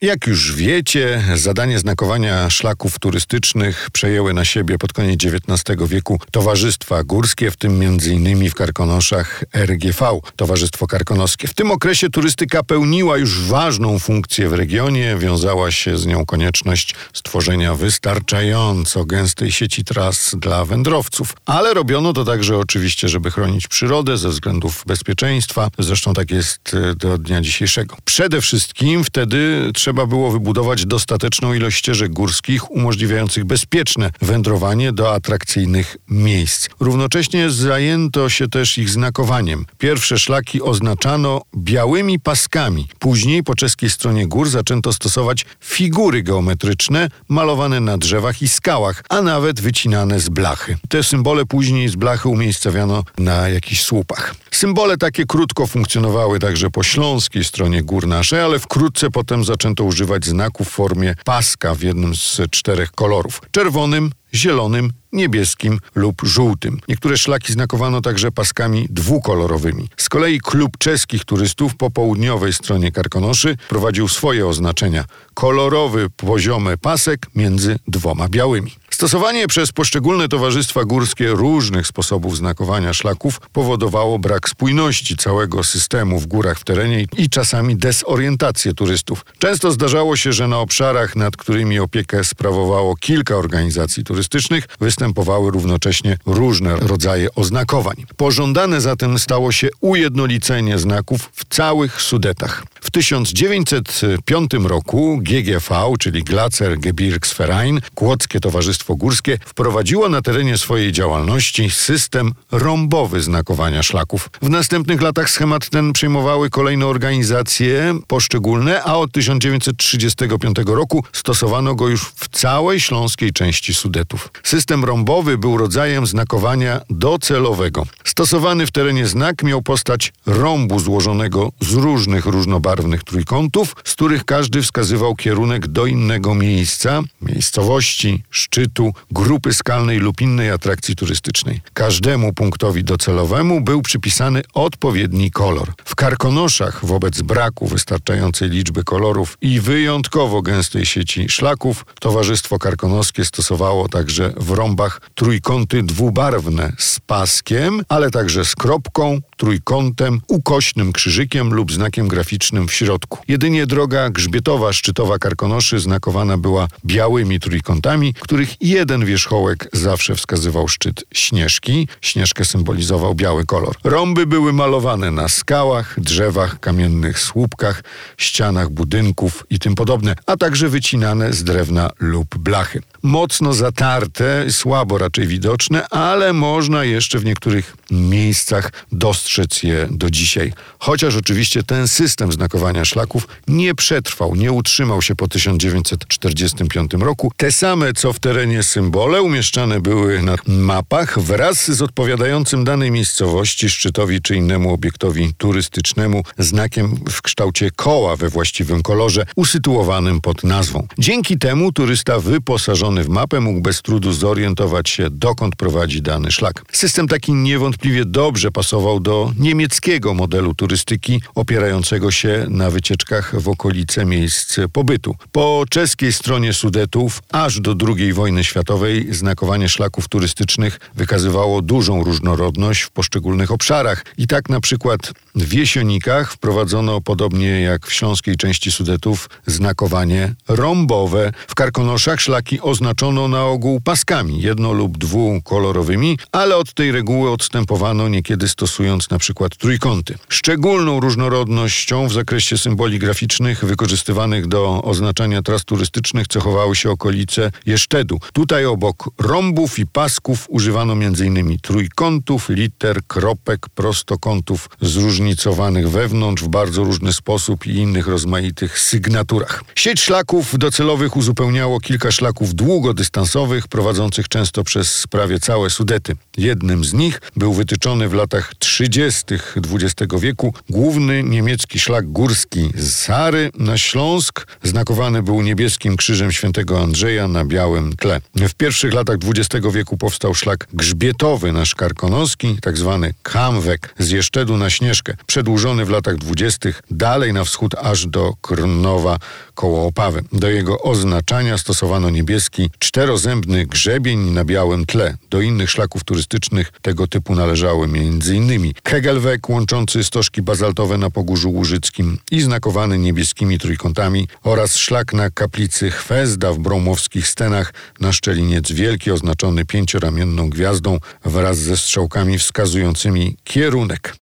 Jak już wiecie, zadanie znakowania szlaków turystycznych przejęły na siebie pod koniec XIX wieku towarzystwa górskie, w tym m.in. w Karkonoszach RGV, Towarzystwo Karkonoskie. W tym okresie turystyka pełniła już ważną funkcję w regionie, wiązała się z nią konieczność stworzenia wystarczająco gęstej sieci tras dla wędrowców. Ale robiono to także oczywiście, żeby chronić przyrodę ze względów bezpieczeństwa. Zresztą tak jest do dnia dzisiejszego. Przede wszystkim wtedy trzeba było wybudować dostateczną ilość ścieżek górskich umożliwiających bezpieczne wędrowanie do atrakcyjnych miejsc. Równocześnie zajęto się też ich znakowaniem. Pierwsze szlaki oznaczano białymi paskami. Później po czeskiej stronie gór zaczęto stosować figury geometryczne malowane na drzewach i skałach, a nawet wycinane z blachy. Te symbole później z blachy umiejscawiano na jakichś słupach. Symbole takie krótko funkcjonowały także po śląskiej stronie gór naszej, ale wkrótce potem zaczęto używać znaków w formie paska w jednym z 4 kolorów: czerwonym, zielonym, niebieskim lub żółtym. Niektóre szlaki znakowano także paskami dwukolorowymi. Z kolei klub czeskich turystów po południowej stronie Karkonoszy prowadził swoje oznaczenia: kolorowy, poziomy pasek między 2 białymi. Stosowanie przez poszczególne towarzystwa górskie różnych sposobów znakowania szlaków powodowało brak spójności całego systemu w górach w terenie i czasami dezorientację turystów. Często zdarzało się, że na obszarach, nad którymi opiekę sprawowało kilka organizacji turystycznych, występowały równocześnie różne rodzaje oznakowań. Pożądane zatem stało się ujednolicenie znaków w całych Sudetach. W 1905 roku GGV, czyli Glazer Gebirgsverein, Kłodzkie Towarzystwo Górskie, wprowadziło na terenie swojej działalności system rąbowy znakowania szlaków. W następnych latach schemat ten przejmowały kolejne organizacje poszczególne, a od 1935 roku stosowano go już w całej śląskiej części Sudetów. System rąbowy był rodzajem znakowania docelowego. Stosowany w terenie znak miał postać rąbu złożonego z różnych różnobarwnych trójkątów, z których każdy wskazywał kierunek do innego miejsca, miejscowości, szczytu, grupy skalnej lub innej atrakcji turystycznej. Każdemu punktowi docelowemu był przypisany odpowiedni kolor. W Karkonoszach wobec braku wystarczającej liczby kolorów i wyjątkowo gęstej sieci szlaków Towarzystwo Karkonoskie stosowało także w rąbach trójkąty dwubarwne z paskiem, ale także z kropką, trójkątem, ukośnym krzyżykiem lub znakiem graficznym w środku. Jedynie droga grzbietowa szczytowa Karkonoszy znakowana była białymi trójkątami, których jeden wierzchołek zawsze wskazywał szczyt Śnieżki. Śnieżkę symbolizował biały kolor. Rąby były malowane na skałach, drzewach, kamiennych słupkach, ścianach budynków i tym podobne, a także wycinane z drewna lub blachy. Mocno zatarte, słabo raczej widoczne, ale można jeszcze w niektórych miejscach dostrzec je do dzisiaj. Chociaż oczywiście ten system znakowania szlaków nie przetrwał, nie utrzymał się po 1945 roku. Te same co w terenie symbole umieszczane były na mapach wraz z odpowiadającym danej miejscowości, szczytowi czy innemu obiektowi turystycznemu znakiem w kształcie koła we właściwym kolorze, usytuowanym pod nazwą. Dzięki temu turysta wyposażony w mapę mógł bez trudu zorientować się, dokąd prowadzi dany szlak. System taki niewątpliwie dobrze pasował do niemieckiego modelu turystyki opierającego się na wycieczkach w okolice miejsc pobytu. Po czeskiej stronie Sudetów aż do II wojny światowej znakowanie szlaków turystycznych wykazywało dużą różnorodność w poszczególnych obszarach. I tak na przykład w Jesionikach wprowadzono, podobnie jak w śląskiej części Sudetów, znakowanie rąbowe. W Karkonoszach szlaki oznaczono na ogół paskami, jedno- lub dwukolorowymi, ale od tej reguły odstępowano, niekiedy stosując na przykład trójkąty. Szczególną różnorodnością w zakresie symboli graficznych wykorzystywanych do oznaczania tras turystycznych cechowały się okolice Jesztedu. Tutaj obok rąbów i pasków używano m.in. trójkątów, liter, kropek, prostokątów zróżnicowanych wewnątrz w bardzo różny sposób i innych rozmaitych sygnaturach. Sieć szlaków docelowych uzupełniało kilka szlaków długodystansowych prowadzących często przez prawie całe Sudety. Jednym z nich był wytyczony w latach 30. XX wieku główny niemiecki szlak górski z Sary na Śląsk. Znakowany był niebieskim krzyżem świętego Andrzeja na białym tle. W pierwszych latach XX wieku powstał szlak grzbietowy na Karkonoski, tak zwany Kamwek, z Jesztedu na Śnieżkę, przedłużony w latach 20. dalej na wschód aż do Krnowa koło Opawy. Do jego oznaczania stosowano niebieski czterozębny grzebień na białym tle. Do innych szlaków turystycznych tego typu należały m.in. Kegelweg łączący stożki bazaltowe na Pogórzu Łużyckim i znakowany niebieskimi trójkątami oraz szlak na kaplicy Chwezda w Bromowskich Stenach na szczeliniec wielki oznaczony 5-ramienną gwiazdą wraz ze strzałkami wskazującymi kierunek.